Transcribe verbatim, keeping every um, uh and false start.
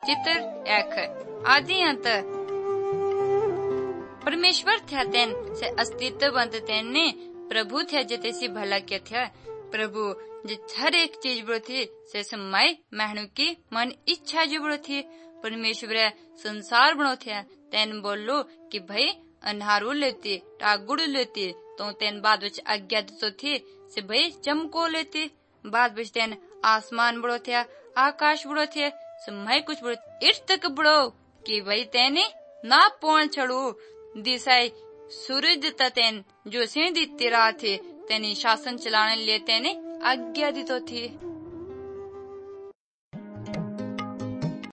चित्र एक आदि अंत परमेश्वर थे तेन से अस्तित्ववंत तेन ने प्रभु थे जते सी भला के थे प्रभु जित हर एक चीज बड़ो थी से समय महनु की मन इच्छा जो बड़ो थी परमेश्वर संसार बनो थे तेन बोलो कि भाई अन्हारू लेती टागुड़ लेती तो तेन बाद विच आज्ञा तो थी से भाई चमको लेती बाद विच तेन आसमान बड़ो थे आकाश बड़ो थे समय कुछ बड़ो इट तक बड़ो कि भाई तेने ना पौन छड़ू दिशाई सूरज ततेन जो सिंह दी तिरा थे तेनी शासन चलाने लिए तेने आज्ञा दी तो थी।